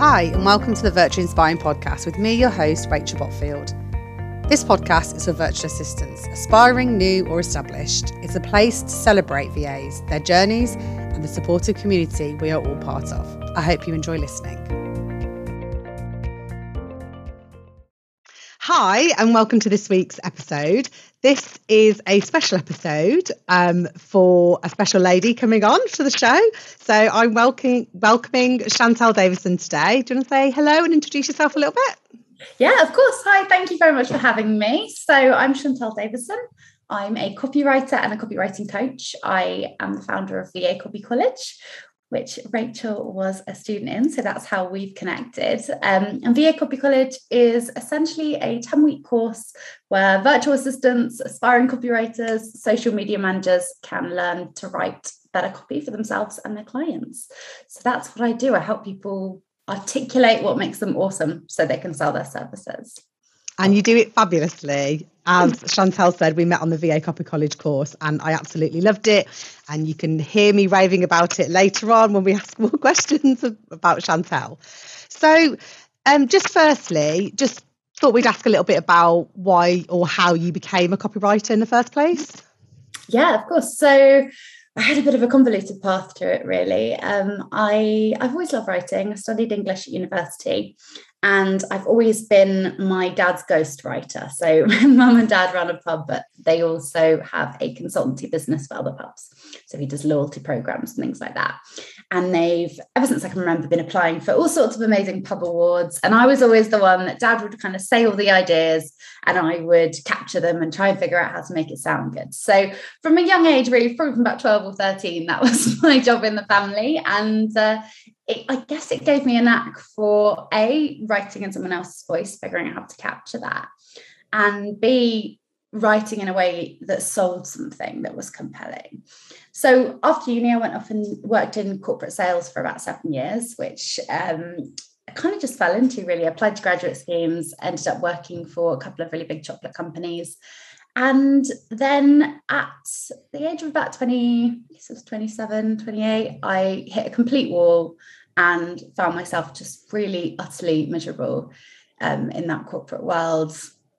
Hi, and welcome to the Virtual Inspiring Podcast with me, your host, Rachel Botfield. This podcast is for virtual assistants, aspiring, new or established. It's a place to celebrate VAs, their journeys, and the supportive community we are all part of. I hope you enjoy listening. Hi, and welcome to this week's episode. This is a special episode for a special lady coming on to the show. So I'm welcoming Chantelle Davison today. Do you want to say hello and introduce yourself a little bit? Yeah, of course. Hi, thank you very much for having me. So I'm Chantelle Davison. I'm a copywriter and a copywriting coach. I am the founder of VA Copy College, which Rachel was a student in. So that's how we've connected. And VA Copy College is essentially a 10-week course where virtual assistants, aspiring copywriters, social media managers can learn to write better copy for themselves and their clients. So that's what I do. I help people articulate what makes them awesome so they can sell their services. And you do it fabulously. As Chantelle said, we met on the VA Copy College course and I absolutely loved it. And you can hear me raving about it later on when we ask more questions about Chantelle. So just firstly, just thought we'd ask a little bit about why or how you became a copywriter in the first place. Yeah, of course. So I had a bit of a convoluted path to it, really. I've always loved writing. I studied English at university. And I've always been my dad's ghostwriter. So my mum and dad run a pub, but they also have a consultancy business for other pubs. So he does loyalty programs and things like that. And they've, ever since I can remember, been applying for all sorts of amazing pub awards. And I was always the one that dad would kind of say all the ideas and I would capture them and try and figure out how to make it sound good. So from a young age, really, probably from about 12 or 13, that was my job in the family. And I guess it gave me a knack for A, writing in someone else's voice, figuring out how to capture that, and B, writing in a way that sold something that was compelling. So after uni, I went off and worked in corporate sales for about 7 years, which I kind of just fell into, really. I applied to graduate schemes, ended up working for a couple of really big chocolate companies. And then at the age of about 20, I guess it was 27, 28, I hit a complete wall and found myself just really utterly miserable in that corporate world.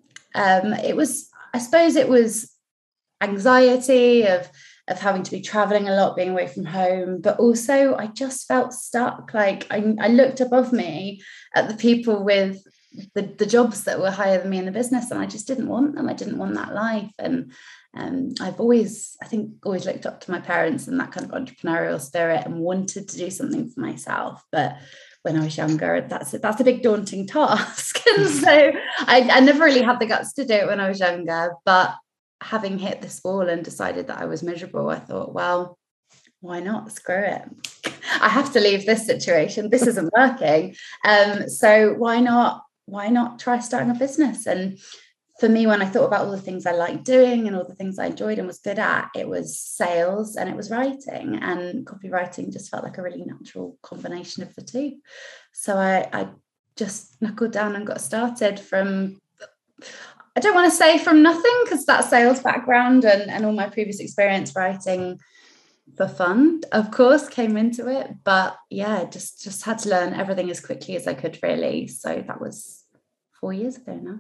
I suppose it was anxiety of having to be traveling a lot, being away from home, but also I just felt stuck. Like I looked above me at the people with the jobs that were higher than me in the business, and I just didn't want them. I didn't want that life. And I've always looked up to my parents and that kind of entrepreneurial spirit and wanted to do something for myself. But when I was younger, that's a big daunting task. And so I never really had the guts to do it when I was younger. But having hit this wall and decided that I was miserable, I thought, well, why not? Screw it. I have to leave this situation. This isn't working. So why not try starting a business? And for me, when I thought about all the things I liked doing and all the things I enjoyed and was good at, it was sales and it was writing, and copywriting just felt like a really natural combination of the two. So I just knuckled down and got started from, I don't want to say from nothing, because that sales background and all my previous experience writing for fun, of course, came into it. But yeah, just had to learn everything as quickly as I could, really. So that was 4 years ago now.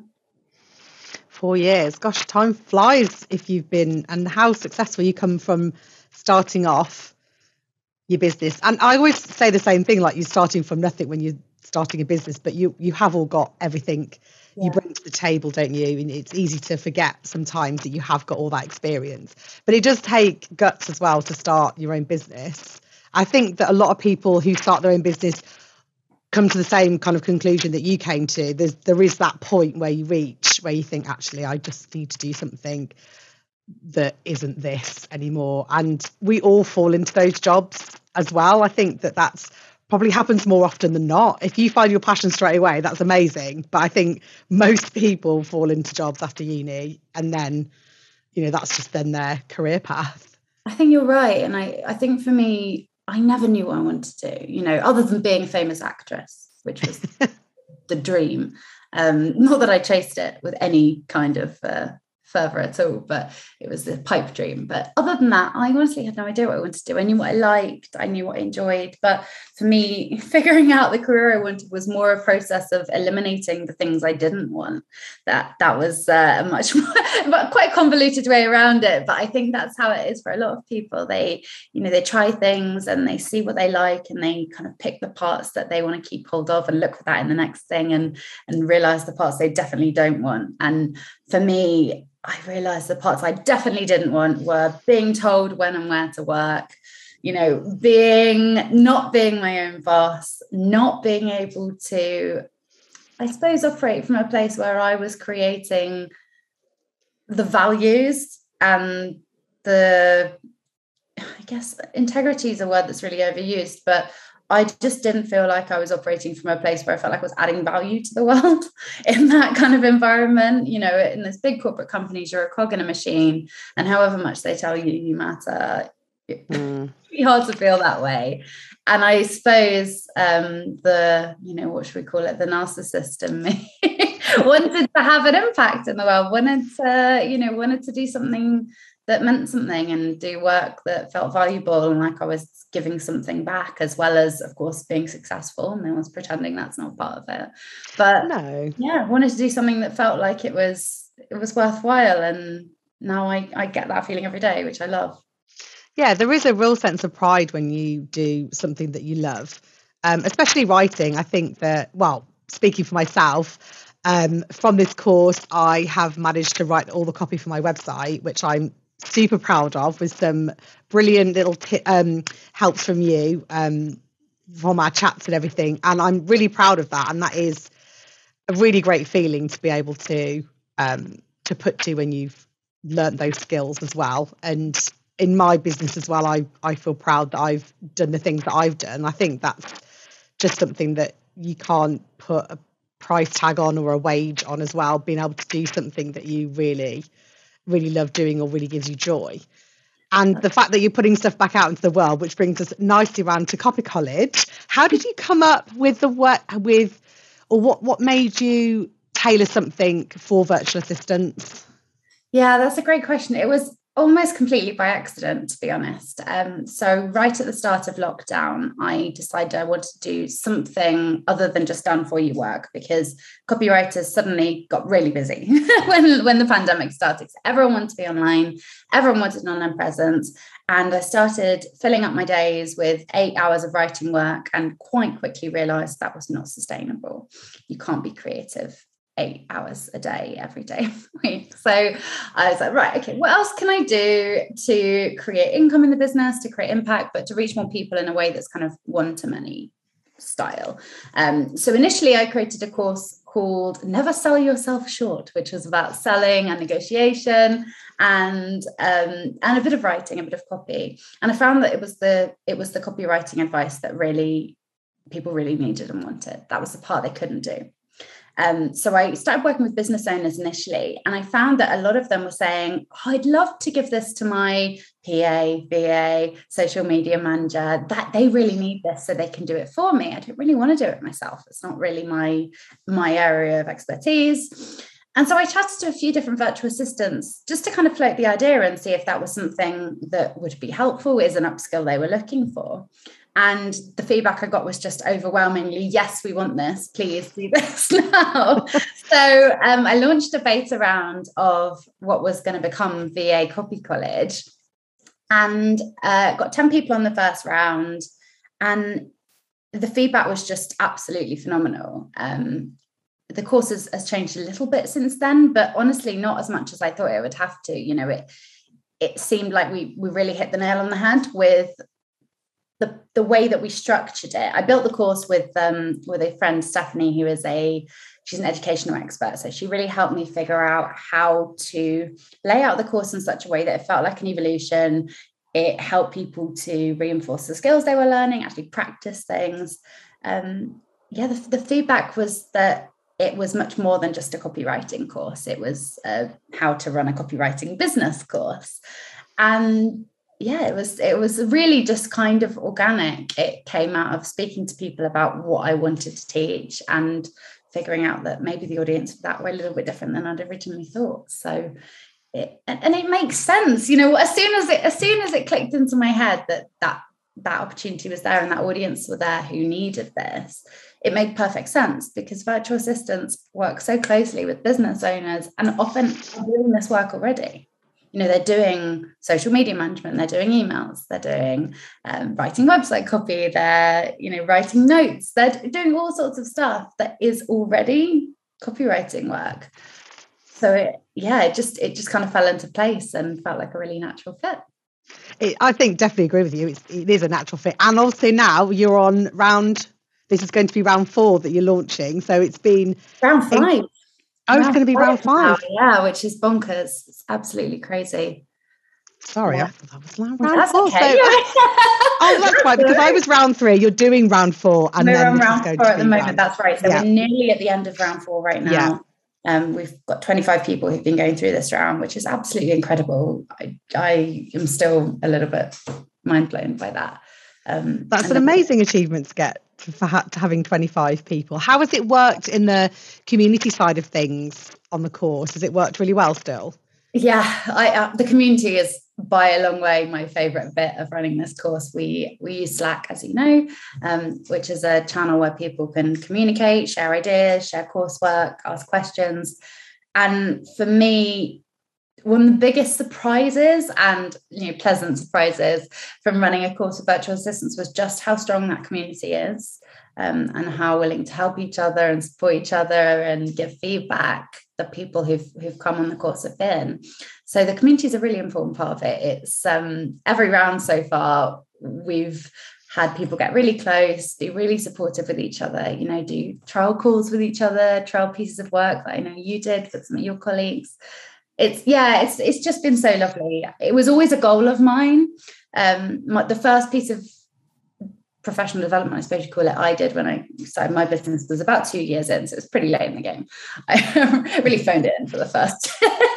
4 years. Gosh, time flies if you've been, and how successful you come from starting off your business. And I always say the same thing, like you're starting from nothing when you're starting a business, but you have all got everything you bring to the table, don't you? And it's easy to forget sometimes that you have got all that experience. But it does take guts as well to start your own business. I think that a lot of people who start their own business come to the same kind of conclusion that you came to. There is that point where you reach where you think, actually, I just need to do something that isn't this anymore. And we all fall into those jobs as well. I think that that's probably happens more often than not. If you find your passion straight away, that's amazing. But I think most people fall into jobs after uni, and then, that's just then their career path. I think you're right. And I think for me, I never knew what I wanted to do, other than being a famous actress, which was the dream. Not that I chased it with any kind of further at all, but it was a pipe dream. But other than that, I honestly had no idea what I wanted to do. I knew what I liked, I knew what I enjoyed, but for me, figuring out the career I wanted was more a process of eliminating the things I didn't want. That was a much more, but quite convoluted way around it. But I think that's how it is for a lot of people. They try things and they see what they like, and they kind of pick the parts that they want to keep hold of and look for that in the next thing, and realize the parts they definitely don't want. And for me, I realized the parts I definitely didn't want were being told when and where to work, not being my own boss, not being able to, I suppose, operate from a place where I was creating the values and I guess integrity is a word that's really overused, but I just didn't feel like I was operating from a place where I felt like I was adding value to the world in that kind of environment. In those big corporate companies, you're a cog in a machine, and however much they tell you, you matter. It's really hard to feel that way. And I suppose what should we call it? The narcissist in me wanted to have an impact in the world, wanted to do something that meant something and do work that felt valuable and like I was giving something back, as well as, of course, being successful. No one's pretending that's not part of it. But no, yeah, I wanted to do something that felt like it was worthwhile. And now I get that feeling every day, which I love. Yeah, there is a real sense of pride when you do something that you love, especially writing. I think that, well, speaking for myself, from this course, I have managed to write all the copy for my website, which I'm super proud of, with some brilliant little helps from you from our chats and everything. And I'm really proud of that. And that is a really great feeling to be able to put to when you've learned those skills as well. And in my business as well, I feel proud that I've done the things that I've done. I think that's just something that you can't put a price tag on or a wage on as well, being able to do something that you really, really love doing or really gives you joy. And the fact that you're putting stuff back out into the world, which brings us nicely around to Copy College. How did you come up with the work or what made you tailor something for virtual assistants? Yeah, that's a great question. It was almost completely by accident, to be honest. So right at the start of lockdown, I decided I wanted to do something other than just done for you work, because copywriters suddenly got really busy when the pandemic started. So everyone wanted to be online, everyone wanted an online presence. And I started filling up my days with 8 hours of writing work, and quite quickly realized that was not sustainable. You can't be creative 8 hours a day, every day of the week. So I was like, right, okay, what else can I do to create income in the business, to create impact, but to reach more people in a way that's kind of one-to-many style? So initially I created a course called Never Sell Yourself Short, which was about selling and negotiation and a bit of writing, a bit of copy. And I found that it was the copywriting advice that really people really needed and wanted. That was the part they couldn't do. So I started working with business owners initially, and I found that a lot of them were saying, oh, I'd love to give this to my PA, VA, social media manager, that they really need this so they can do it for me. I don't really want to do it myself. It's not really my area of expertise. And so I chatted to a few different virtual assistants just to kind of float the idea and see if that was something that would be helpful, is an upskill they were looking for. And the feedback I got was just overwhelmingly, yes, we want this, please do this now. So I launched a beta round of what was going to become VA Copy College, and got 10 people on the first round. And the feedback was just absolutely phenomenal. The course has changed a little bit since then, but honestly, not as much as I thought it would have to. It seemed like we really hit the nail on the head with the way that we structured it. I built the course with a friend, Stephanie, who is she's an educational expert. So she really helped me figure out how to lay out the course in such a way that it felt like an evolution. It helped people to reinforce the skills they were learning, actually practice things. The feedback was that it was much more than just a copywriting course. It was how to run a copywriting business course. And yeah, it was really just kind of organic. It came out of speaking to people about what I wanted to teach and figuring out that maybe the audience for that were a little bit different than I'd originally thought. So and it makes sense, as soon as it clicked into my head that opportunity was there and that audience were there who needed this, it made perfect sense, because virtual assistants work so closely with business owners and often are doing this work already. They're doing social media management, they're doing emails, they're doing writing website copy, they're writing notes, they're doing all sorts of stuff that is already copywriting work. So it just kind of fell into place and felt like a really natural fit. I think definitely agree with you. It is a natural fit. And also now you're on this is going to be round 4 that you're launching. So it's been round 5. It's going to be round 5. Now, yeah, which is bonkers. It's absolutely crazy. Sorry, yeah. I thought that was round 4. Okay. So, that's right, because I was round 3. You're doing round 4, and we're then on this round is going 4 to at the be moment. That's right. So we're nearly at the end of round 4 right now. We've got 25 people who've been going through this round, which is absolutely incredible. I am still a little bit mind blown by that. That's an amazing achievement to get for having 25 people. How has it worked in the community side of things on the course? Has it worked really well still? Yeah, the community is by a long way my favorite bit of running this course. We use Slack, as you know, which is a channel where people can communicate, share ideas, share coursework, ask questions. And for me, one of the biggest surprises and pleasant surprises from running a course of virtual assistants was just how strong that community is, and how willing to help each other and support each other and give feedback that people who've come on the course have been. So the community is a really important part of it. It's every round so far, we've had people get really close, be really supportive with each other, do trial calls with each other, trial pieces of work that I know you did with some of your colleagues. It's just been so lovely. It was always a goal of mine. The first piece of professional development, I suppose you call it, I did when I started my business was about 2 years in, so it was pretty late in the game. I really phoned it in for the first.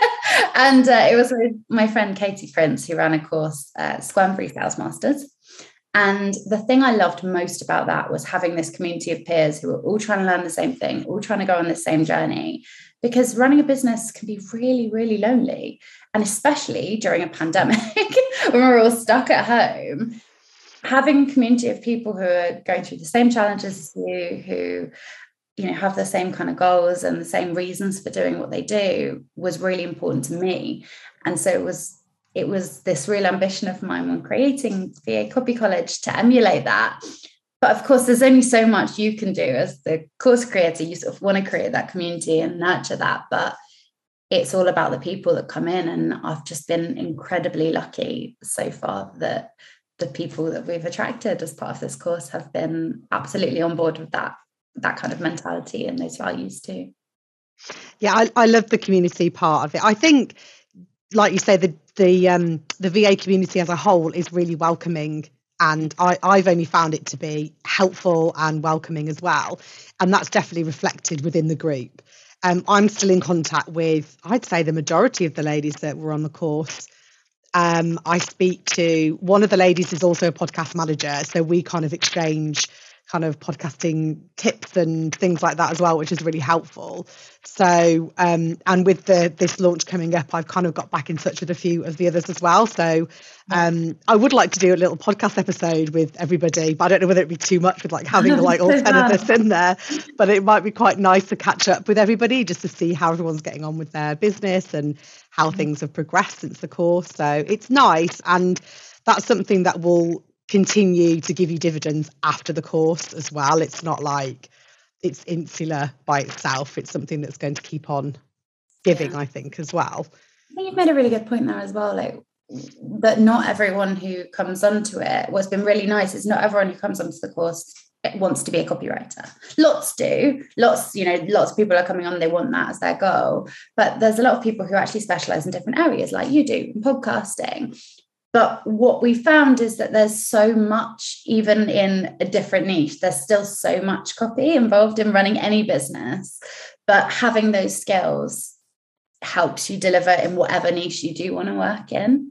And it was with my friend Katie Prince, who ran a course at Squambury Sales Masters. And the thing I loved most about that was having this community of peers who were all trying to learn the same thing, all trying to go on the same journey. Because running a business can be really, really lonely. And especially during a pandemic, when we're all stuck at home, having a community of people who are going through the same challenges as you, who have the same kind of goals and the same reasons for doing what they do was really important to me. And so it was this real ambition of mine when creating VA Copy College to emulate that. But of course, there's only so much you can do as the course creator. You sort of want to create that community and nurture that, but it's all about the people that come in. And I've just been incredibly lucky so far that the people that we've attracted as part of this course have been absolutely on board with that kind of mentality and those values too. Yeah, I love the community part of it. I think, like you say, the VA community as a whole is really welcoming, and I've only found it to be helpful and welcoming as well, and that's definitely reflected within the group. I'm still in contact with, I'd say, the majority of the ladies that were on the course. I speak to one of the ladies is also a podcast manager, so we kind of exchange kind of podcasting tips and things like that as well, which is really helpful. So and with this launch coming up, I've kind of got back in touch with a few of the others as well. So I would like to do a little podcast episode with everybody, but I don't know whether it'd be too much with like having like all 10 of us in there, but it might be quite nice to catch up with everybody just to see how everyone's getting on with their business and how things have progressed since the course. So it's nice, and that's something that will continue to give you dividends after the course as well. It's not like it's insular by itself. It's something that's going to keep on giving, I think, as well. I think you've made a really good point there as well, like that not everyone who comes onto it, what's been really nice is not everyone who comes onto the course wants to be a copywriter. Lots do. Lots of people are coming on, they want that as their goal. But there's a lot of people who actually specialize in different areas, like you do in podcasting. But what we found is that there's so much, even in a different niche, there's still so much copy involved in running any business. But having those skills helps you deliver in whatever niche you do want to work in.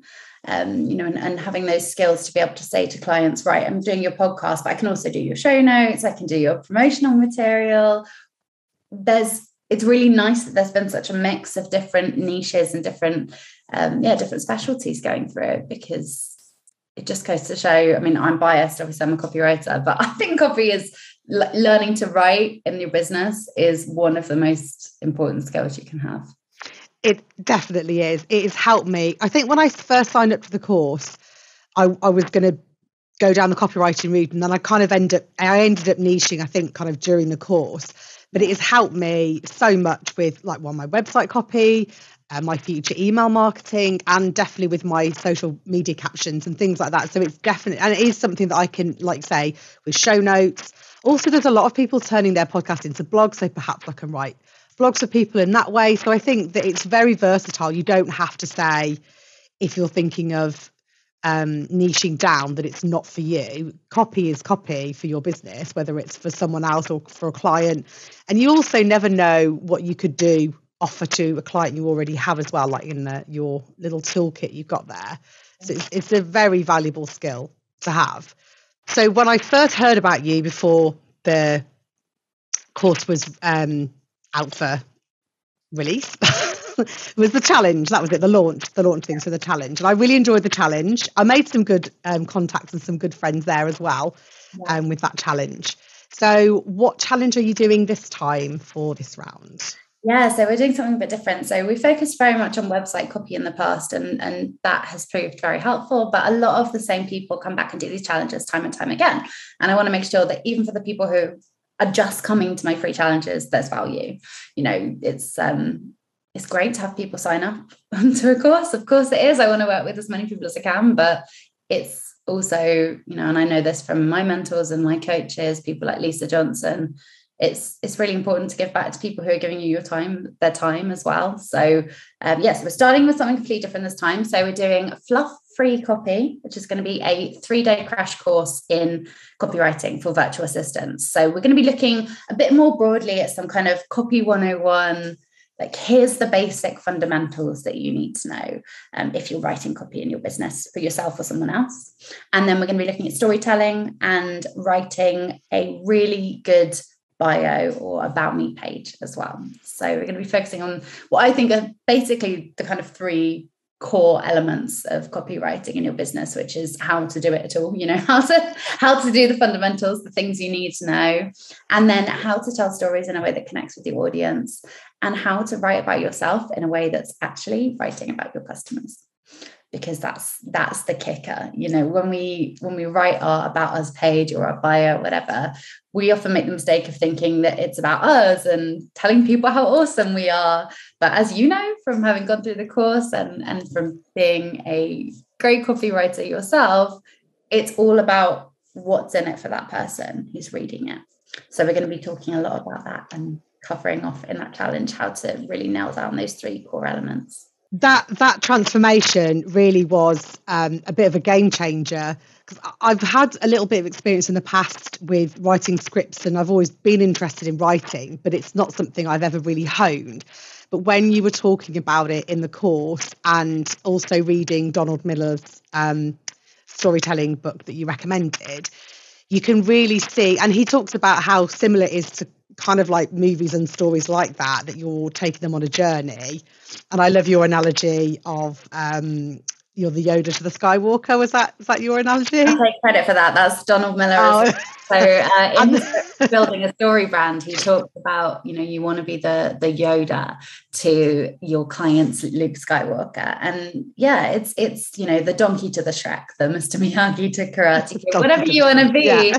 And having those skills to be able to say to clients, right, I'm doing your podcast, but I can also do your show notes, I can do your promotional material. It's really nice that there's been such a mix of different niches and different different specialties going through it, because it just goes to show, I mean, I'm biased, obviously I'm a copywriter, but I think copy is learning to write in your business is one of the most important skills you can have. It definitely is. It has helped me. I think when I first signed up to the course, I was going to go down the copywriting route, and then I kind of ended up niching, I think, kind of during the course. But it has helped me so much with my website copy, my future email marketing, and definitely with my social media captions and things like that. So it's definitely, and it is something that I can say with show notes. Also, there's a lot of people turning their podcast into blogs, so perhaps I can write blogs for people in that way. So I think that it's very versatile. You don't have to say, if you're thinking of niching down, that it's not for you. Copy is copy for your business, whether it's for someone else or for a client. And you also never know what you could offer to a client you already have as well, like in your little toolkit you've got there. So it's a very valuable skill to have. So when I first heard about you before the course was out for release, was the challenge. That was it, the launch thing, so the challenge. And I really enjoyed the challenge. I made some good contacts and some good friends there as well with that challenge. So what challenge are you doing this time for this round? Yeah, so we're doing something a bit different. So we focused very much on website copy in the past, and that has proved very helpful. But a lot of the same people come back and do these challenges time and time again. And I want to make sure that even for the people who are just coming to my free challenges, there's value. It's great to have people sign up to a course. Of course it is. I want to work with as many people as I can, but it's also, and I know this from my mentors and my coaches, people like Lisa Johnson, it's really important to give back to people who are giving you their time as well. So we're starting with something completely different this time. So we're doing Fluff-Free Copy, which is going to be a 3-day crash course in copywriting for virtual assistants. So we're going to be looking a bit more broadly at some kind of copy 101, like here's the basic fundamentals that you need to know if you're writing copy in your business for yourself or someone else. And then we're going to be looking at storytelling and writing a really good bio or about me page as well. So we're going to be focusing on what I think are basically the kind of 3 core elements of copywriting in your business, which is how to do it at all, how to do the fundamentals, the things you need to know, and then how to tell stories in a way that connects with the audience, and how to write about yourself in a way that's actually writing about your customers. Because that's the kicker. When we write our about us page or our bio or whatever, we often make the mistake of thinking that it's about us and telling people how awesome we are. But as you know, from having gone through the course and from being a great copywriter yourself, it's all about what's in it for that person who's reading it. So we're going to be talking a lot about that and covering off in that challenge how to really nail down those 3 core elements. That transformation really was a bit of a game changer, because I've had a little bit of experience in the past with writing scripts, and I've always been interested in writing, but it's not something I've ever really honed. But when you were talking about it in the course, and also reading Donald Miller's storytelling book that you recommended, you can really see, and he talks about how similar it is to kind of like movies and stories like that you're taking them on a journey. And I love your analogy of you're the Yoda to the Skywalker. Was that your analogy? I take credit for that. That's Donald Miller. Oh. So in his Building a Story brand, he talks about, you want to be the Yoda to your client's Luke Skywalker. And yeah, it's the donkey to the Shrek, the Mr. Miyagi to Karate Kid, whatever you want to be. Yeah.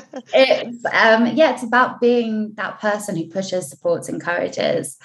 It's about being that person who pushes, supports, encourages,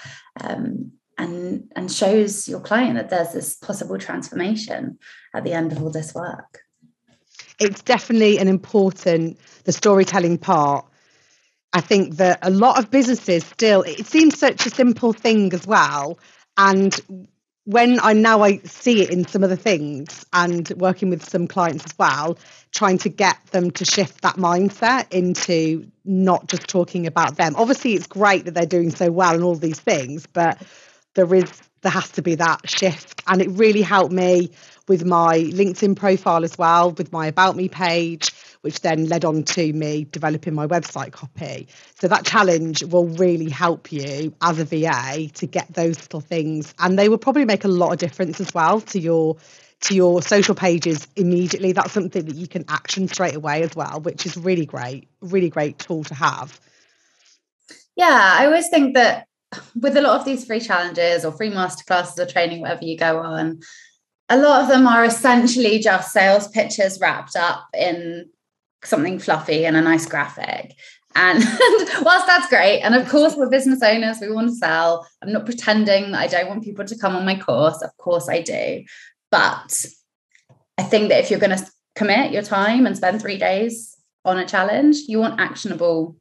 and shows your client that there's this possible transformation at the end of all this work. It's definitely the storytelling part. I think that a lot of businesses still, it seems such a simple thing as well. And when I see it in some of the things, and working with some clients as well, trying to get them to shift that mindset into not just talking about them. Obviously, it's great that they're doing so well and all these things, but there has to be that shift. And it really helped me with my LinkedIn profile as well, with my About Me page, which then led on to me developing my website copy. So that challenge will really help you as a VA to get those little things, and they will probably make a lot of difference as well to your social pages immediately. That's something that you can action straight away as well, which is really great tool to have. Yeah, I always think that with a lot of these free challenges or free masterclasses or training, whatever you go on, a lot of them are essentially just sales pitches wrapped up in something fluffy and a nice graphic. And whilst that's great, and of course we're business owners, we want to sell. I'm not pretending that I don't want people to come on my course. Of course I do. But I think that if you're going to commit your time and spend 3 days on a challenge, you want actionable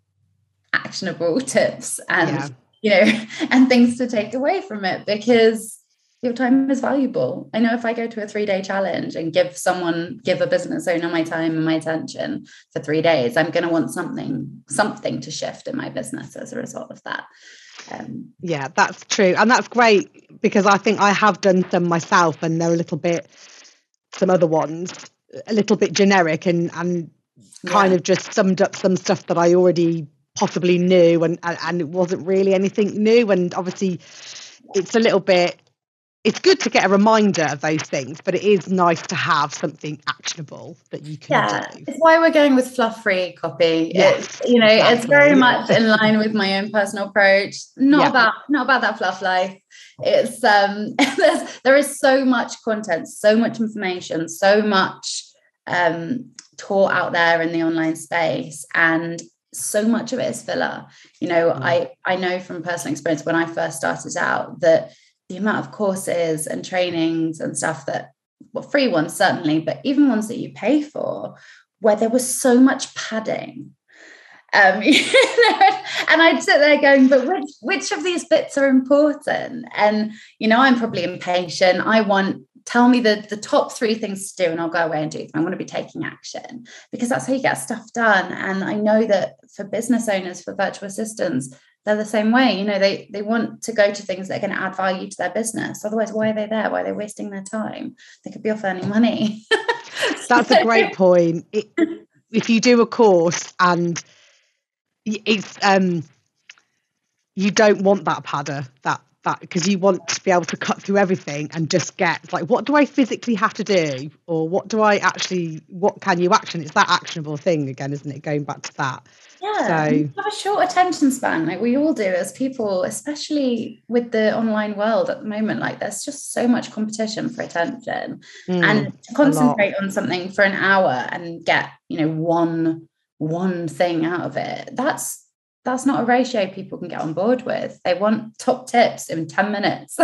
tips and and things to take away from it, because your time is valuable. I know if I go to a 3-day challenge and give a business owner my time and my attention for 3 days, I'm going to want something to shift in my business as a result of that. Yeah, that's true. And that's great, because I think I have done some myself, and they're some other ones, a little bit generic and kind of just summed up some stuff that I already possibly knew, and it wasn't really anything new. And obviously it's good to get a reminder of those things, but it is nice to have something actionable that you can do. It's why we're going with fluff-free copy. Yes, It's very much in line with my own personal approach. Not about that fluff life. It's there is so much content, so much information, so much taught out there in the online space, and so much of it is filler. I know from personal experience, when I first started out, that the amount of courses and trainings and stuff that, well, free ones certainly, but even ones that you pay for, where there was so much padding. And I'd sit there going, but which of these bits are important? And, I'm probably impatient. Tell me the top 3 things to do, and I'll go away and do them. I want to be taking action, because that's how you get stuff done. And I know that for business owners, for virtual assistants, they're the same way. They want to go to things that are going to add value to their business. Otherwise, why are they there? Why are they wasting their time? They could be off earning money. That's a great point. If you do a course and it's you don't want that padder, that because you want to be able to cut through everything and just get like, what do I physically have to do, or what can you action? It's that actionable thing again, isn't it? Going back to that. Yeah, you have a short attention span, like we all do as people, especially with the online world at the moment. Like, there's just so much competition for attention, and to concentrate on something for an hour and get one thing out of it, that's not a ratio people can get on board with. They want top tips in 10 minutes.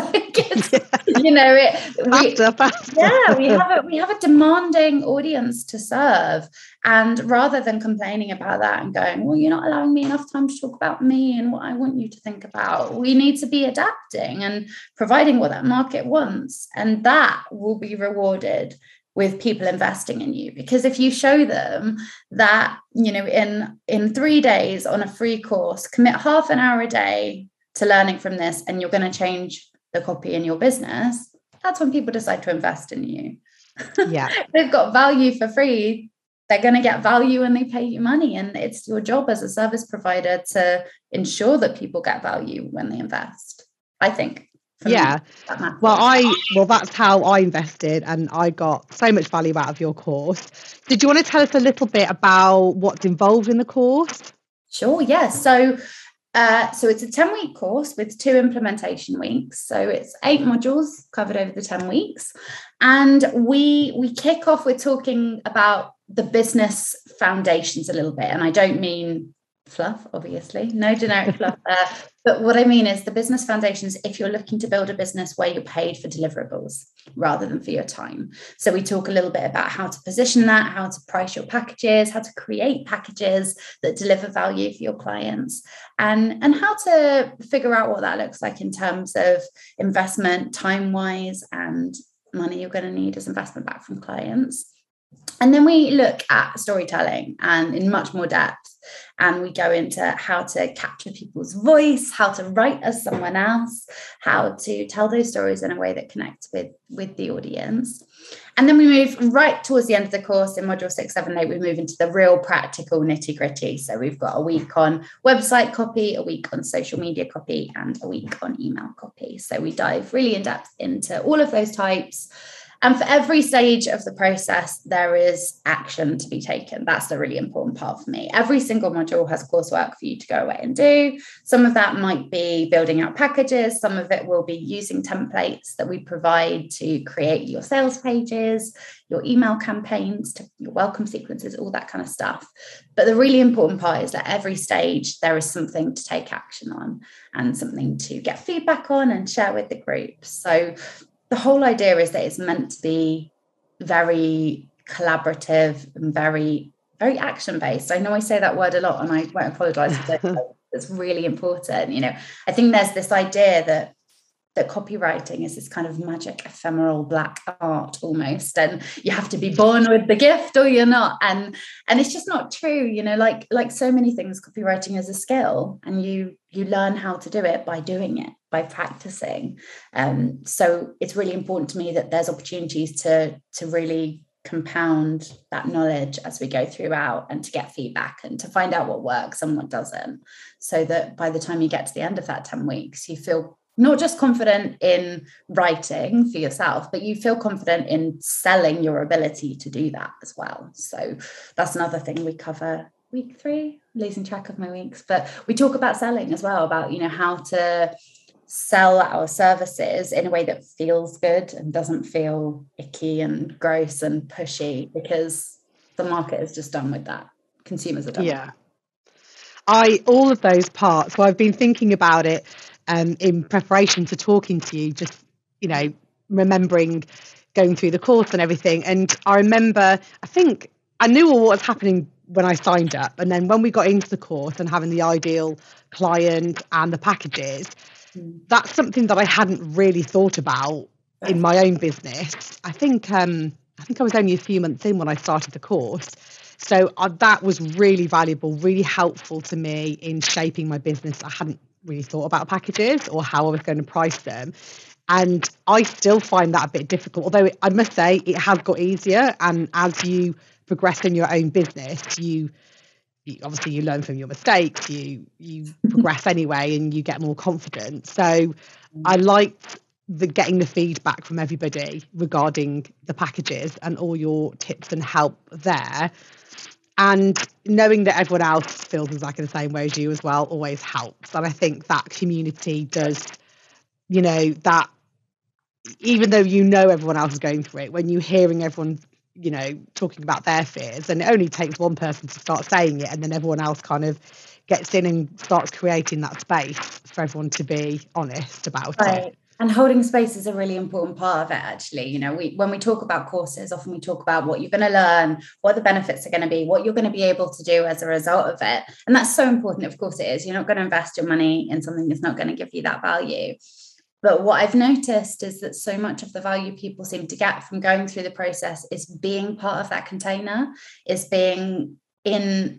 We have a demanding audience to serve. And rather than complaining about that and going, well, you're not allowing me enough time to talk about me and what I want you to think about, we need to be adapting and providing what that market wants. And that will be rewarded with people investing in you. Because if you show them that, in 3 days on a free course, commit half an hour a day to learning from this, and you're going to change the copy in your business, that's when people decide to invest in you. Yeah. They've got value for free. They're going to get value when they pay you money. And it's your job as a service provider to ensure that people get value when they invest, I think. Yeah. Well, that's how I invested, and I got so much value out of your course. Did you want to tell us a little bit about what's involved in the course? Sure. Yeah. So it's a 10-week course with 2 implementation weeks. So it's 8 modules covered over the 10 weeks. And we kick off with talking about the business foundations a little bit. And I don't mean fluff, obviously, no generic fluff there. But what I mean is the business foundations, if you're looking to build a business where you're paid for deliverables rather than for your time. So we talk a little bit about how to position that, how to price your packages, how to create packages that deliver value for your clients, and how to figure out what that looks like in terms of investment, time-wise, and money you're going to need as investment back from clients. And then we look at storytelling and in much more depth. And we go into how to capture people's voice, how to write as someone else, how to tell those stories in a way that connects with the audience. And then we move right towards the end of the course in module 6, 7, 8, we move into the real practical nitty gritty. So we've got a week on website copy, a week on social media copy, and a week on email copy. So we dive really in depth into all of those types. And for every stage of the process, there is action to be taken. That's the really important part for me. Every single module has coursework for you to go away and do. Some of that might be building out packages. Some of it will be using templates that we provide to create your sales pages, your email campaigns, your welcome sequences, all that kind of stuff. But the really important part is that every stage there is something to take action on and something to get feedback on and share with the group. So the whole idea is that it's meant to be very collaborative and very, very action-based. I know I say that word a lot and I won't apologize for it. It's really important. You know, I think there's this idea that copywriting is this kind of magic, ephemeral black art almost, and you have to be born with the gift or you're not. And it's just not true. You know, like so many things, copywriting is a skill, and you learn how to do it by doing it, by practicing. So it's really important to me that there's opportunities to really compound that knowledge as we go throughout, and to get feedback and to find out what works and what doesn't, so that by the time you get to the end of that 10 weeks, you feel not just confident in writing for yourself, but you feel confident in selling your ability to do that as well. So that's another thing we cover week 3, losing track of my weeks, but we talk about selling as well, about, you know, how to sell our services in a way that feels good and doesn't feel icky and gross and pushy, because the market is just done with that. Consumers are done. Yeah. All of those parts. Well, I've been thinking about it in preparation to talking to you, just, you know, remembering going through the course and everything. And I remember, I think I knew all what was happening when I signed up. And then when we got into the course and having the ideal client and the packages, that's something that I hadn't really thought about in my own business. I think I was only a few months in when I started the course. So that was really valuable, really helpful to me in shaping my business. I hadn't really thought about packages or how I was going to price them. And I still find that a bit difficult, although I must say it has got easier. And as you progress in your own business, you obviously you learn from your mistakes, you progress anyway, and you get more confident. So I liked getting the feedback from everybody regarding the packages and all your tips and help there. And knowing that everyone else feels exactly the same way as you as well always helps. And I think that community does, you know, that even though you know everyone else is going through it, when you're hearing everyone, you know, talking about their fears, and it only takes one person to start saying it, and then everyone else kind of gets in and starts creating that space for everyone to be honest about it. And holding space is a really important part of it, actually. You know, when we talk about courses, often we talk about what you're going to learn, what the benefits are going to be, what you're going to be able to do as a result of it. And that's so important. Of course it is. You're not going to invest your money in something that's not going to give you that value. But what I've noticed is that so much of the value people seem to get from going through the process is being part of that container, is being in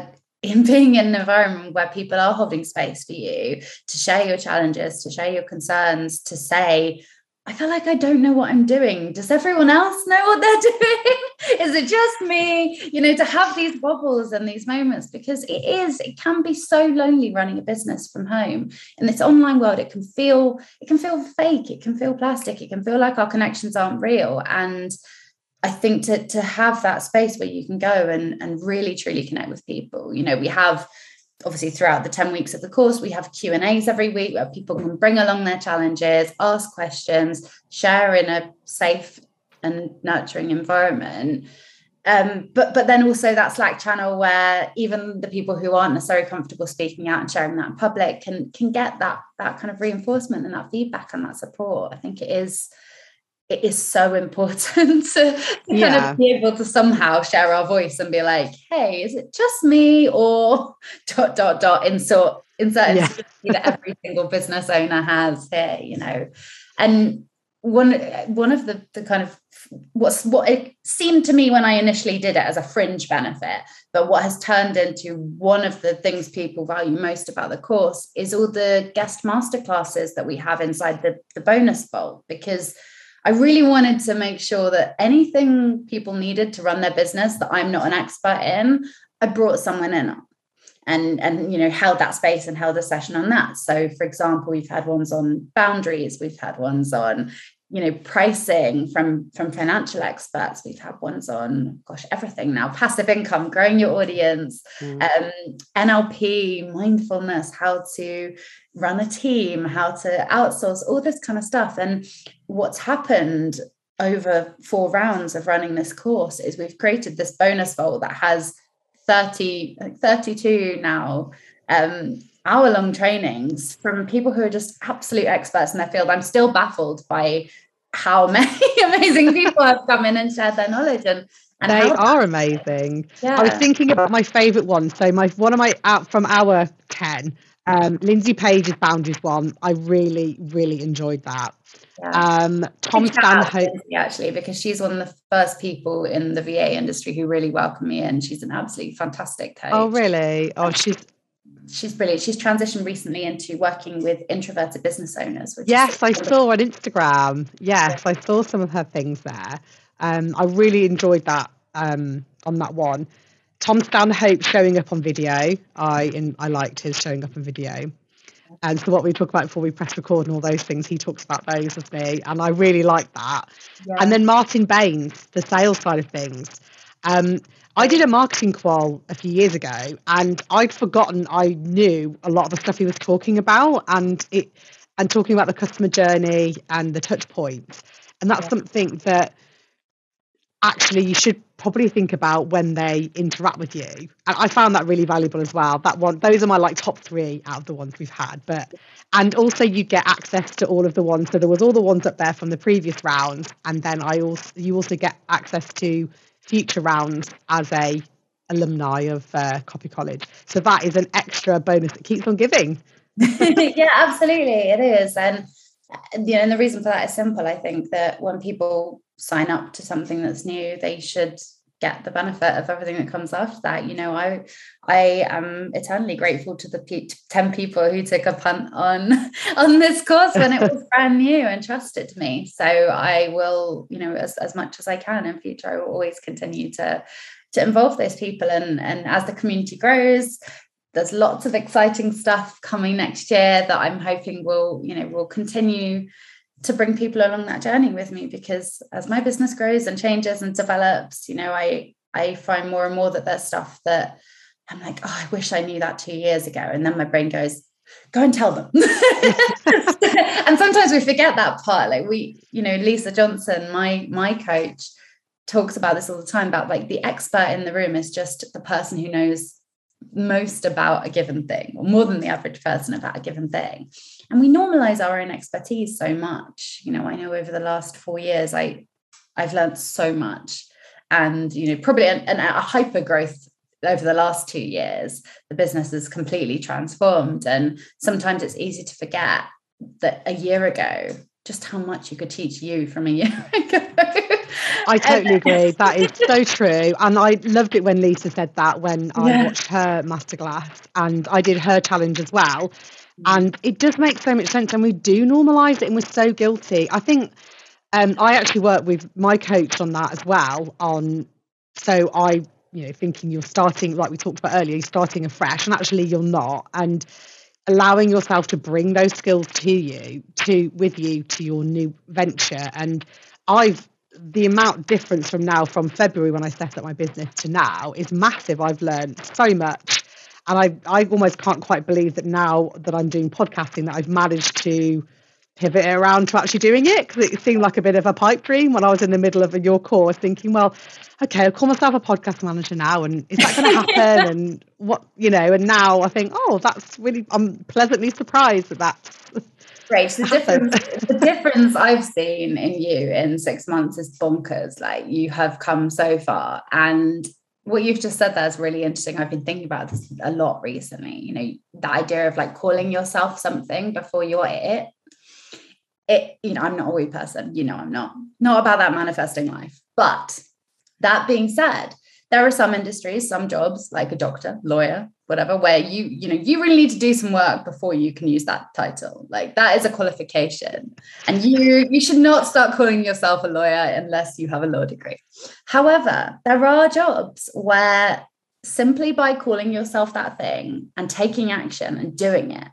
being in an environment where people are holding space for you to share your challenges, to share your concerns, to say, I feel like I don't know what I'm doing. Does everyone else know what they're doing? Is it just me? You know, to have these wobbles and these moments, because it can be so lonely running a business from home. In this online world, it can feel fake, it can feel plastic, it can feel like our connections aren't real. And I think to have that space where you can go and really truly connect with people. You know, we have obviously throughout the 10 weeks of the course, we have Q&As every week where people can bring along their challenges, ask questions, share in a safe and nurturing environment. But then also that Slack channel where even the people who aren't necessarily comfortable speaking out and sharing that in public can get that kind of reinforcement and that feedback and that support. I think it is so important to kind of be able to somehow share our voice and be like, hey, is it just me, or ... insert that every single business owner has here, you know. And one of the kind of what it seemed to me when I initially did it as a fringe benefit, but what has turned into one of the things people value most about the course is all the guest masterclasses that we have inside the bonus vault, because I really wanted to make sure that anything people needed to run their business that I'm not an expert in, I brought someone in and held that space and held a session on that. So for example, we've had ones on boundaries, we've had ones on pricing from financial experts, we've had ones on everything now, passive income, growing your audience, NLP, mindfulness, how to run a team, how to outsource, all this kind of stuff. And what's happened over 4 rounds of running this course is we've created this bonus vault that has 32 now hour-long trainings from people who are just absolute experts in their field. I'm still baffled by how many amazing people have come in and shared their knowledge, and they are amazing. Yeah. I was thinking about my favorite one. So one of my from our 10, Lindsay Page's boundaries one, I really enjoyed that. Tom Stanhope, actually, because she's one of the first people in the VA industry who really welcomed me in. She's an absolutely fantastic coach. Oh really? Oh, she's brilliant. She's transitioned recently into working with introverted business owners. Yes, I saw on Instagram. Yes, I saw some of her things there. I really enjoyed that on that one. Tom Stanhope showing up on video. I liked his showing up on video. And so what we talk about before we press record and all those things, he talks about those with me, and I really like that. Yeah. And then Martin Baines, the sales side of things. I did a marketing qual a few years ago, and I'd forgotten I knew a lot of the stuff he was talking about, and talking about the customer journey and the touch points. And that's something that actually you should probably think about when they interact with you. And I found that really valuable as well. Those are my top 3 out of the ones we've had. And also you get access to all of the ones. So there was all the ones up there from the previous rounds, and then you also get access to future rounds as a alumni of Copy College. So that is an extra bonus that keeps on giving. Yeah, absolutely, it is. And and the reason for that is simple. I think that when people sign up to something that's new, they should get the benefit of everything that comes after that. I am eternally grateful to the 10 people who took a punt on this course when it was brand new and trusted me. So I will, as much as I can in future, I will always continue to involve those people. And as the community grows, there's lots of exciting stuff coming next year that I'm hoping will continue to bring people along that journey with me, because as my business grows and changes and develops, I find more and more that there's stuff that I'm like, oh, I wish I knew that 2 years ago. And then my brain goes, go and tell them. And sometimes we forget that part. Like Lisa Johnson, my coach, talks about this all the time, about the expert in the room is just the person who knows most about a given thing, or more than the average person about a given thing. And we normalize our own expertise so much. I know over the last 4 years, I've learned so much, and probably a hyper growth over the last 2 years. The business has completely transformed, and sometimes it's easy to forget that a year ago, just how much you could teach you from a year ago. I totally agree. That is so true. And I loved it when Lisa said that when I watched her masterclass, and I did her challenge as well. And it does make so much sense, and we do normalise it, and we're so guilty. I think I actually work with my coach on that as well. So I, thinking you're starting, like we talked about earlier, you're starting afresh, and actually you're not. And allowing yourself to bring those skills with you to your new venture. And the amount difference from February when I set up my business to now is massive. I've learned so much, and I almost can't quite believe that now that I'm doing podcasting that I've managed to pivot it around to actually doing it, because it seemed like a bit of a pipe dream when I was in the middle of your course thinking, well, okay, I'll call myself a podcast manager now, and is that going to happen? And what, and now I think, oh, that's really, I'm pleasantly surprised that that's great. The difference I've seen in you in 6 months is bonkers. Like, you have come so far, and what you've just said there is really interesting. I've been thinking about this a lot recently. The idea of calling yourself something before you're it. I'm not a woo person, I'm not about that manifesting life. But that being said, there are some industries, some jobs, like a doctor, lawyer, whatever, where you really need to do some work before you can use that title. Like, that is a qualification, and you should not start calling yourself a lawyer unless you have a law degree. However, there are jobs where simply by calling yourself that thing and taking action and doing it,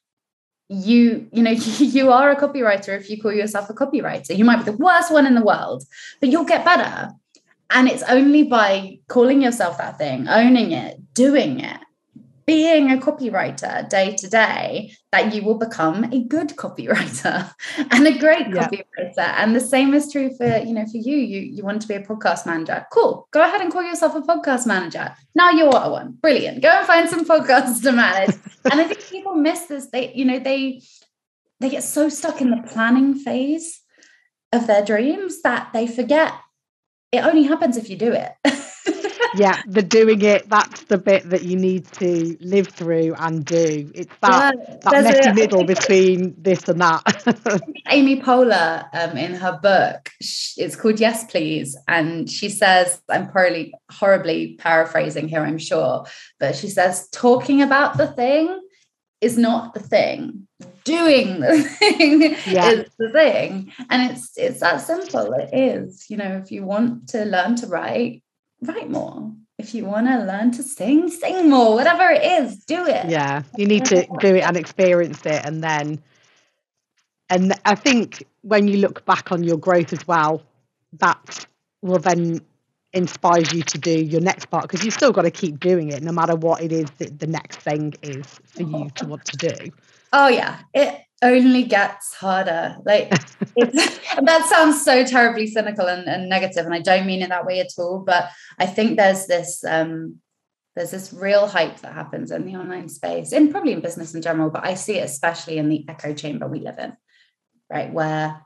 you are a copywriter. If you call yourself a copywriter, you might be the worst one in the world, but you'll get better. And it's only by calling yourself that thing, owning it, doing it, being a copywriter day to day, that you will become a good copywriter and a great copywriter. And the same is true for you want to be a podcast manager. Cool. Go ahead and call yourself a podcast manager. Now you are one. Brilliant. Go and find some podcasts to manage. And I think people miss this. They get so stuck in the planning phase of their dreams that they forget it only happens if you do it. Yeah, the doing it, that's the bit that you need to live through and do. It's that messy middle between this and that. Amy Poehler, in her book, it's called Yes, Please. And she says, I'm probably horribly paraphrasing here, I'm sure, but she says, talking about the thing is not the thing. Doing the thing is the thing. And it's that simple. It is. If you want to learn to write more. If you want to learn to sing more. Whatever it is, do it. Yeah, you need to do it and experience it. And I think when you look back on your growth as well, that will then inspires you to do your next part, because you've still got to keep doing it no matter what it is that the next thing is for you to want to do. Oh yeah, it only gets harder. Like that sounds so terribly cynical and negative, and I don't mean it that way at all, but I think there's this real hype that happens in the online space, and probably in business in general, but I see it especially in the echo chamber we live in, right, where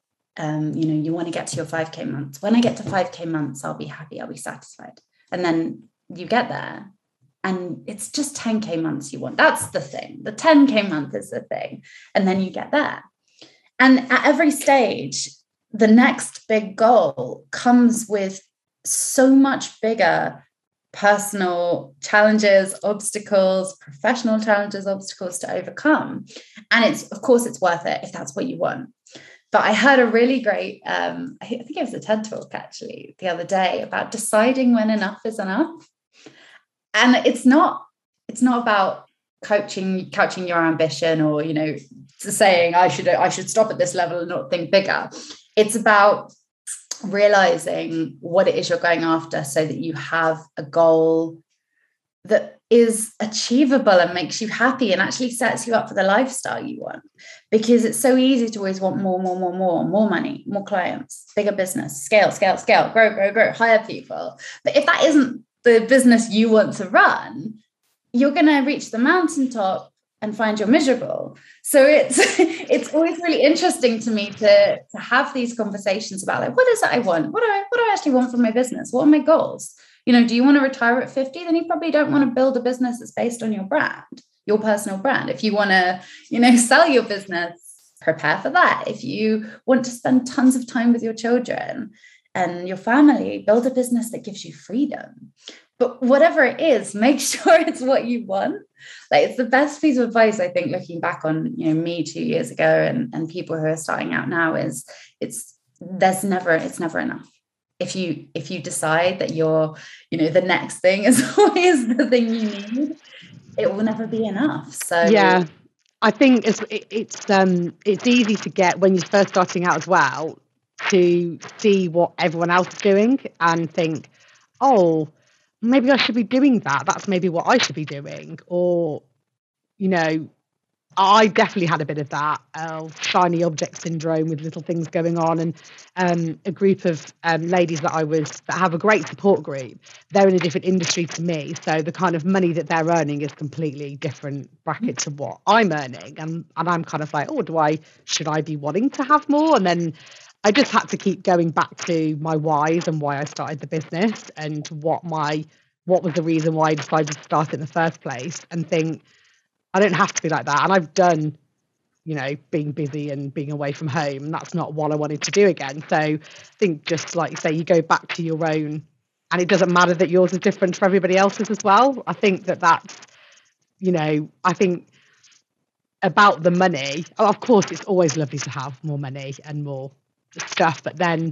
you want to get to your 5K months. When I get to 5K months, I'll be happy, I'll be satisfied. And then you get there and it's just 10K months you want. That's the thing. The 10K month is the thing. And then you get there. And at every stage, the next big goal comes with so much bigger personal challenges, obstacles, professional challenges, obstacles to overcome. And it's worth it if that's what you want. But I heard a really great, I think it was a TED talk actually the other day about deciding when enough is enough. And it's not about couching your ambition or, saying I should stop at this level and not think bigger. It's about realizing what it is you're going after so that you have a goal that is achievable and makes you happy and actually sets you up for the lifestyle you want. Because it's so easy to always want more money, more clients, bigger business, scale, grow, hire people. But if that isn't the business you want to run, you're going to reach the mountaintop and find you're miserable. So it's always really interesting to me to have these conversations about, like, what is it I want? What do I actually want from my business? What are my goals? Do you want to retire at 50? Then you probably don't want to build a business that's based on your brand, your personal brand. If you want to, sell your business, prepare for that. If you want to spend tons of time with your children and your family, build a business that gives you freedom. But whatever it is, make sure it's what you want. Like, it's the best piece of advice, I think, looking back on, me 2 years ago and people who are starting out now, is it's never enough. If you decide that you're, the next thing is always the thing you need, it will never be enough. So yeah, I think it's easy to get, when you're first starting out as well, to see what everyone else is doing and think, oh, maybe I should be doing that. That's maybe what I should be doing. Or, I definitely had a bit of that shiny object syndrome with little things going on. And a group of ladies that have a great support group, they're in a different industry to me. So the kind of money that they're earning is completely different bracket to what I'm earning. And I'm kind of like, should I be wanting to have more? And then I just had to keep going back to my whys and why I started the business and what was the reason why I decided to start it in the first place, and think, I don't have to be like that. And I've done being busy and being away from home. And that's not what I wanted to do again. So I think, just like you say, you go back to your own, and it doesn't matter that yours is different for everybody else's as well. I think that's, I think about the money, of course, it's always lovely to have more money and more stuff, but then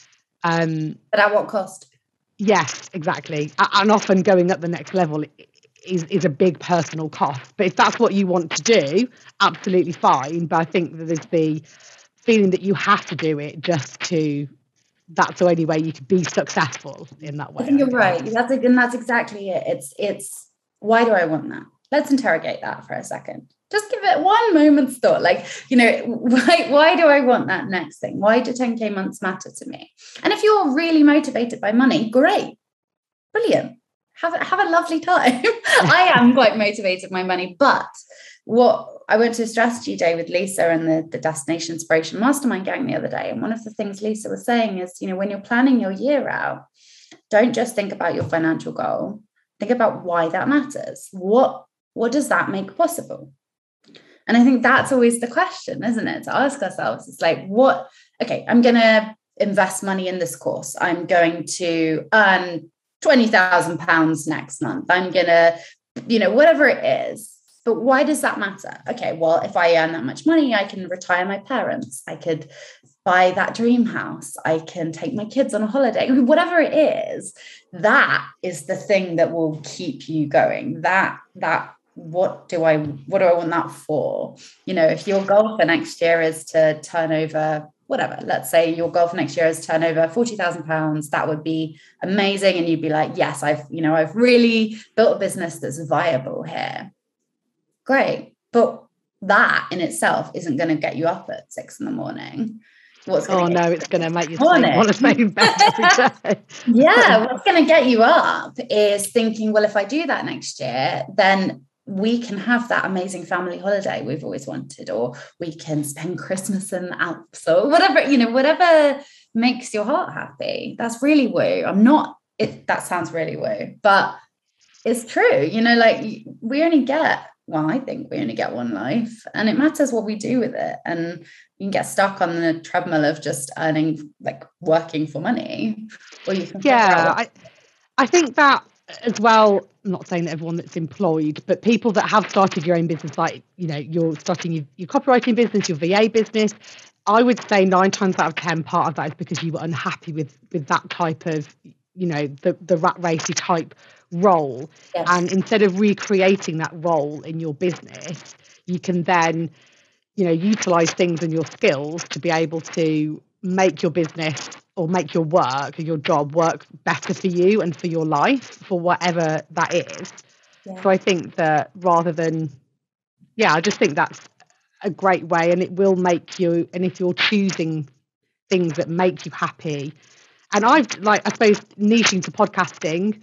but at what cost? Yes, exactly. And often going up the next level is a big personal cost. But if that's what you want to do, absolutely fine. But I think that there's the feeling that you have to do it that's the only way you can be successful in that way. I think you're right. That's exactly it. It's why do I want that? Let's interrogate that for a second. Just give it one moment's thought. Like, why do I want that next thing? Why do 10K months matter to me? And if you're really motivated by money, great, brilliant. Have a lovely time. I am quite motivated by money, but I went to a strategy day with Lisa and the Destination Inspiration Mastermind gang the other day. And one of the things Lisa was saying is, when you're planning your year out, don't just think about your financial goal. Think about why that matters. What does that make possible? And I think that's always the question, isn't it? To ask ourselves, it's like, I'm going to invest money in this course. I'm going to earn £20,000 next month. I'm going to, whatever it is. But why does that matter? Okay, well, if I earn that much money, I can retire my parents. I could buy that dream house. I can take my kids on a holiday. Whatever it is, that is the thing that will keep you going. What do I want that for? If your goal for next year is to turn over, whatever, let's say your goal for next year is turn over £40,000, that would be amazing. And you'd be like, yes, I've really built a business that's viable here. Great. But that in itself isn't going to get you up at 6 a.m. It's going to make you want to stay in bed every day. Yeah, what's going to get you up is thinking, well, if I do that next year, then we can have that amazing family holiday we've always wanted, or we can spend Christmas in the Alps, or whatever makes your heart happy. That's really woo. That sounds really woo, but it's true. I think we only get one life, and it matters what we do with it. And you can get stuck on the treadmill of just earning, working for money, or you can. Yeah, I think that as well. I'm not saying that everyone that's employed, but people that have started your own business, you're starting your copywriting business, your VA business, I would say 9 times out of 10, part of that is because you were unhappy with that type of, the rat racey type role. Yes. And instead of recreating that role in your business, you can then, utilize things and your skills to be able to make your business or make your work or your job work better for you and for your life, for whatever that is. Yeah. So I think that rather than, I just think that's a great way, and it will make you, and if you're choosing things that make you happy, and I suppose niching to podcasting,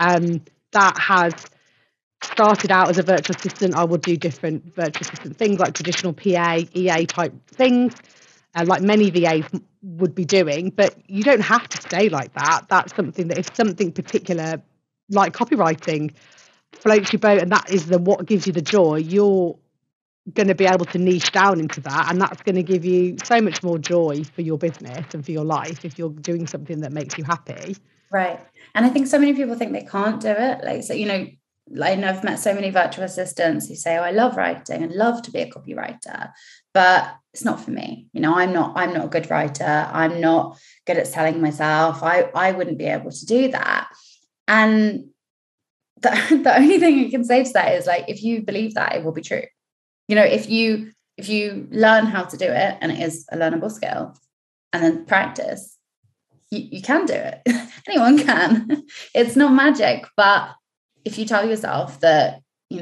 that has started out as a virtual assistant. I will do different virtual assistant things like traditional PA, EA type things, like many VAs would be doing, but you don't have to stay like that. That's something that if something particular like copywriting floats your boat, and that is what gives you the joy, you're going to be able to niche down into that, and that's going to give you so much more joy for your business and for your life if you're doing something that makes you happy. Right. And I think so many people think they can't do it. I've met so many virtual assistants who say, I love writing and love to be a copywriter, but it's not for me. I'm not a good writer. I'm not good at selling myself. I wouldn't be able to do that. And the only thing you can say to that is, if you believe that, it will be true. If you learn how to do it, and it is a learnable skill, and then practice, you can do it. Anyone can. It's not magic, but if you tell yourself that,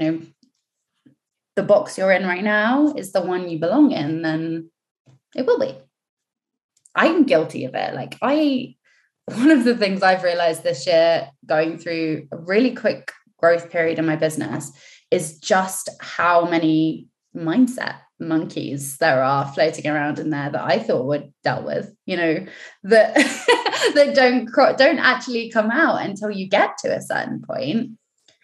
the box you're in right now is the one you belong in, then it will be. I'm guilty of it. One of the things I've realized this year, going through a really quick growth period in my business, is just how many mindset monkeys there are floating around in there that I thought were dealt with, that don't actually come out until you get to a certain point.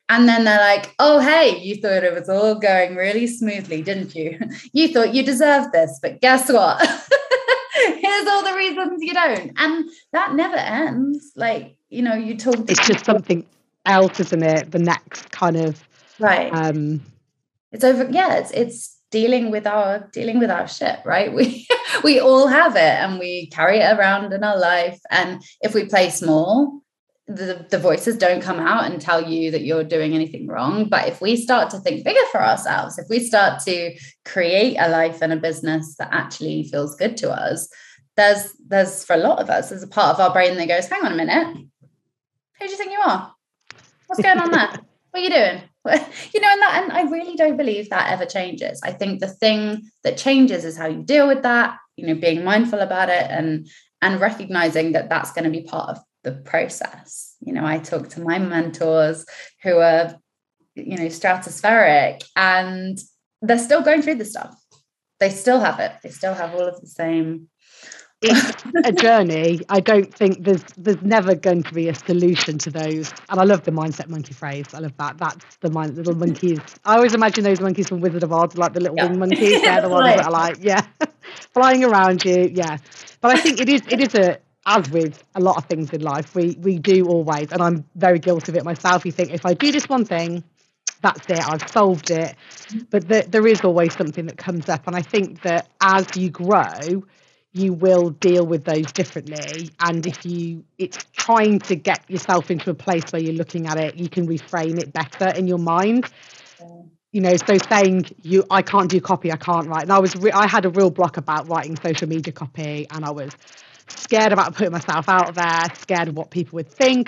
And then they're like, oh, hey, you thought it was all going really smoothly, didn't you? You thought you deserved this, but guess what? Here's all the reasons you don't. And that never ends. Like, you know, you talk. It's just something else, isn't it? The next kind of. Right. It's over. Yeah. It's dealing with our shit, right? We all have it and we carry it around in our life. And if we play small, the voices don't come out and tell you that you're doing anything wrong. But if we start to think bigger for ourselves, if we start to create a life and a business that actually feels good to us, there's for a lot of us, there's a part of our brain that goes, hang on a minute, who do you think you are? What's going on there? What are you doing? You know, and I really don't believe that ever changes. I think the thing that changes is how you deal with that, you know, being mindful about it and recognizing that that's going to be part of the process. You know, I talk to my mentors who are, you know, stratospheric, and they're still going through the stuff. They still have it. They still have all of the same. It's a journey. I don't think there's never going to be a solution to those. And I love the mindset monkey phrase. I love that. That's the little monkeys. I always imagine those monkeys from Wizard of Oz, like the little wing monkeys. They're the ones that are like, flying around you. Yeah. But I think it is as with a lot of things in life, we do always, and I'm very guilty of it myself. You think, if I do this one thing, that's it, I've solved it. But there is always something that comes up. And I think that as you grow, you will deal with those differently. And it's trying to get yourself into a place where you're looking at it, you can reframe it better in your mind. You know, so saying I can't do copy, I can't write. And I had a real block about writing social media copy, and I was scared about putting myself out there, scared of what people would think.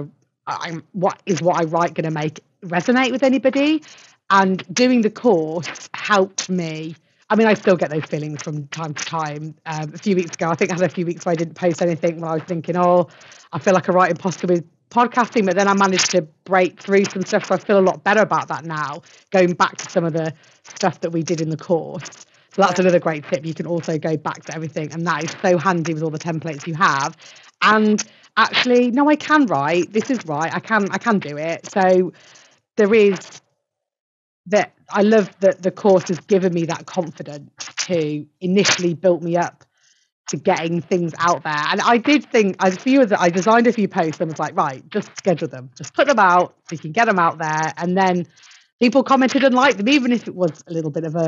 What I write going to make resonate with anybody? And doing the course helped me. I mean, I still get those feelings from time to time. A few weeks ago, I think I had a few weeks where I didn't post anything when I was thinking, I feel like a right imposter with podcasting, but then I managed to break through some stuff. So I feel a lot better about that now, going back to some of the stuff that we did in the course. So that's another great tip. You can also go back to everything. And that is so handy with all the templates you have. And actually, no, I can write. This is right. I can do it. So there is that. I love that the course has given me that confidence to initially built me up to getting things out there. And I did think, I designed a few posts and was like, right, just schedule them. Just put them out so you can get them out there. And then people commented and liked them, even if it was a little bit of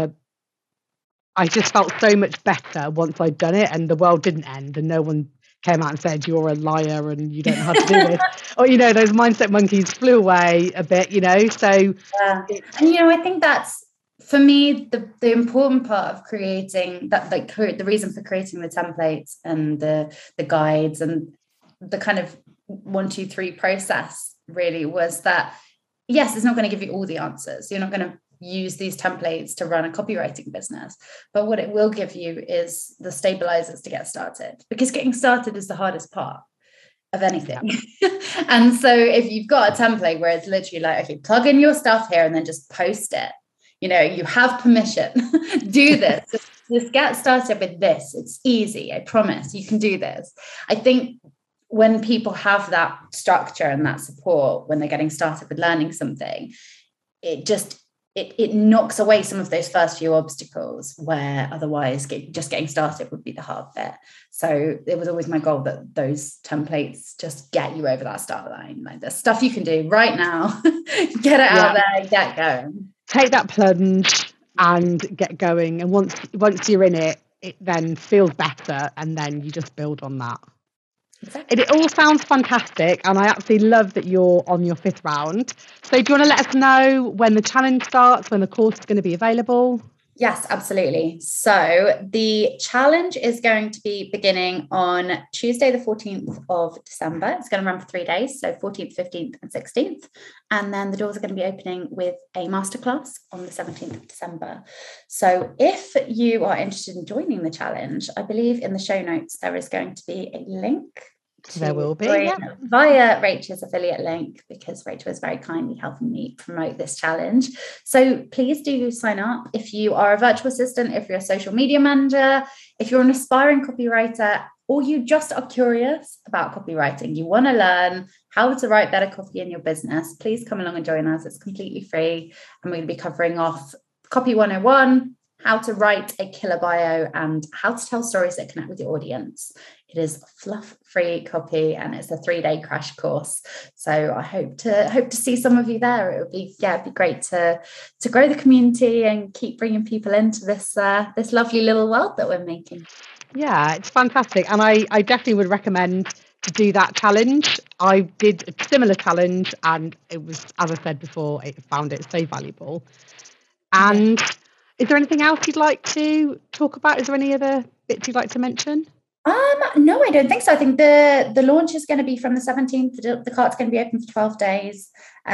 I just felt so much better once I'd done it and the world didn't end and no one came out and said, you're a liar and you don't know how to do this. Or, you know, those mindset monkeys flew away a bit, you know, so. Yeah. And, you know, I think that's, for me, the important part of creating that, like the reason for creating the templates and the guides and the kind of 1, 2, 3 process really was that, yes, it's not going to give you all the answers. You're not going to use these templates to run a copywriting business, but what it will give you is the stabilizers to get started, because getting started is the hardest part of anything. And so if you've got a template where it's literally like, okay, plug in your stuff here and then just post it, you know, you have permission, do this, just get started with this. It's easy. I promise you can do this. I think when people have that structure and that support, when they're getting started with learning something, it knocks away some of those first few obstacles where otherwise just getting started would be the hard bit. So it was always my goal that those templates just get you over that start line. Like there's stuff you can do right now, get it out there, get going. Take that plunge and get going. And once you're in it, it then feels better. And then you just build on that. Exactly. It all sounds fantastic, and I absolutely love that you're on your 5th round. So do you want to let us know when the challenge starts, when the course is going to be available? Yes, absolutely. So the challenge is going to be beginning on Tuesday, the 14th of December. It's going to run for 3 days, so 14th, 15th and 16th. And then the doors are going to be opening with a masterclass on the 17th of December. So if you are interested in joining the challenge, I believe in the show notes there is going to be a link. There will be, via Rachel's affiliate link, because Rachel is very kindly helping me promote this challenge. So please do sign up if you are a virtual assistant, if you're a social media manager, if you're an aspiring copywriter, or you just are curious about copywriting, you want to learn how to write better copy in your business, please come along and join us. It's completely free. And we're going to be covering off Copy 101, how to write a killer bio, and how to tell stories that connect with your audience. It is fluff-free copy, and it's a 3-day crash course. So I hope to see some of you there. It would be it'd be great to grow the community and keep bringing people into this lovely little world that we're making. Yeah, it's fantastic, and I definitely would recommend to do that challenge. I did a similar challenge, and it was, as I said before, I found it so valuable. And is there anything else you'd like to talk about? Is there any other bits you'd like to mention? No, I don't think so. I think the launch is going to be from the 17th. The cart's going to be open for 12 days.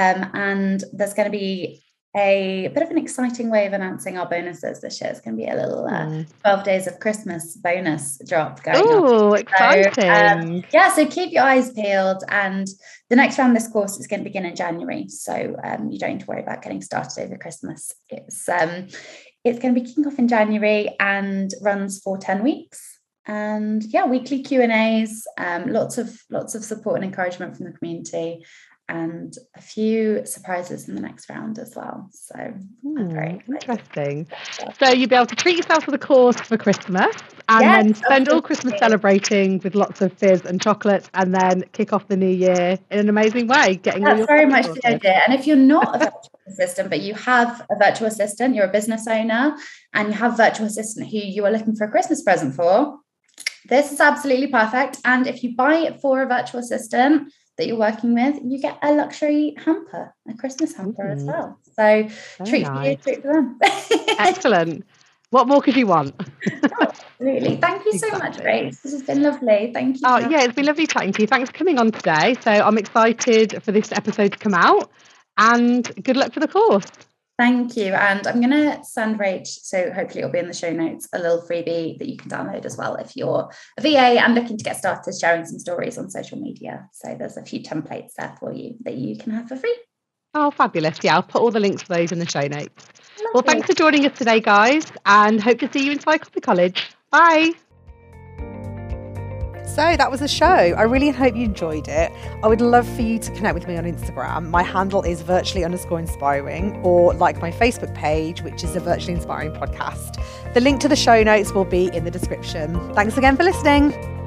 And there's going to be a bit of an exciting way of announcing our bonuses this year. It's going to be a little 12 days of Christmas bonus drop going on. Oh, exciting. So keep your eyes peeled. And the next round of this course is going to begin in January. So you don't need to worry about getting started over Christmas. It's going to be kicking off in January and runs for 10 weeks. And weekly Q&As, lots of support and encouragement from the community, and a few surprises in the next round as well. So I'm very interesting. So you'll be able to treat yourself to the course for Christmas, and then spend all Christmas celebrating with lots of fizz and chocolates, and then kick off the new year in an amazing way. That's very much the idea. And if you're not a virtual assistant, but you have a virtual assistant, you're a business owner, and you have a virtual assistant who you are looking for a Christmas present for, this is absolutely perfect. And if you buy it for a virtual assistant that you're working with, you get a luxury hamper, a Christmas hamper as well. So treat for you, treat for them. Excellent. What more could you want? Absolutely. Thank you so much, Grace. This has been lovely. Thank you. It's been lovely chatting to you. Thanks for coming on today. So I'm excited for this episode to come out, and good luck for the course. Thank you. And I'm going to send Rach, so hopefully it'll be in the show notes, a little freebie that you can download as well if you're a VA and looking to get started sharing some stories on social media. So there's a few templates there for you that you can have for free. Oh, fabulous. Yeah, I'll put all the links for those in the show notes. Lovely. Well, thanks for joining us today, guys, and hope to see you inside Copy College. Bye. So that was the show. I really hope you enjoyed it. I would love for you to connect with me on Instagram. My handle is virtually_inspiring, or like my Facebook page, which is a Virtually Inspiring Podcast. The link to the show notes will be in the description. Thanks again for listening.